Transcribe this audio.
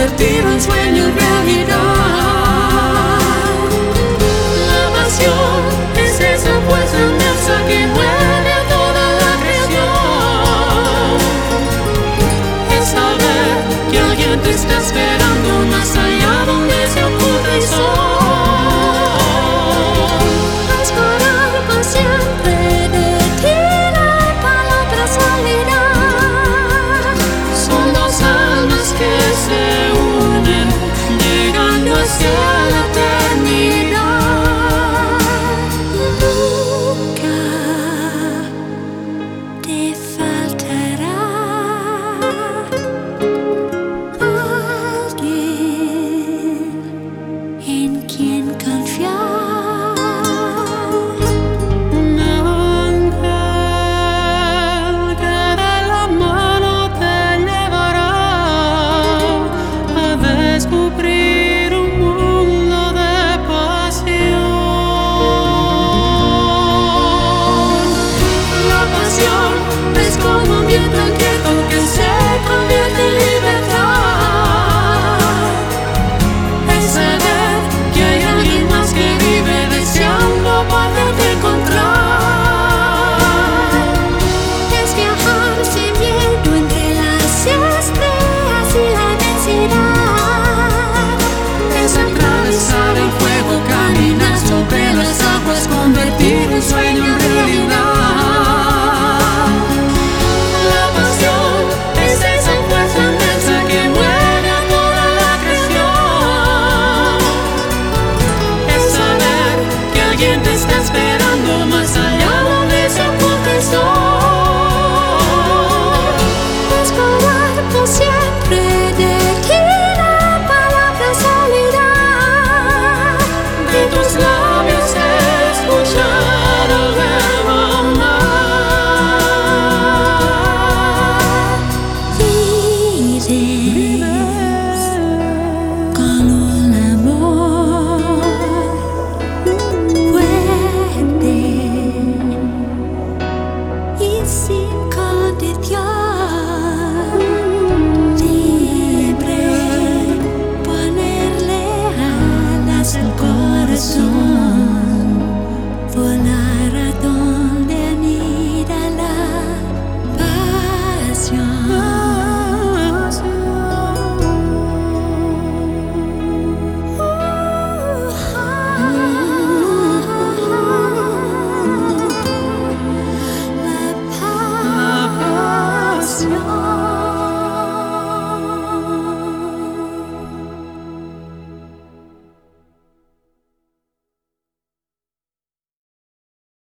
convertir un sueño en realidad. La pasión es esa fuerza inmensa que mueve a toda la creación. Es saber que alguien te está esperando más allá donde se oculta el sol. Esperar por siempre de ti la palabra salirá. Son dos almas que se unen, llegando hacia la eternidad. Nunca te faltará alguien en quien confiar. Un ángel que de la mano te llevará a descubrir un mundo de pasión. La pasión es como un viento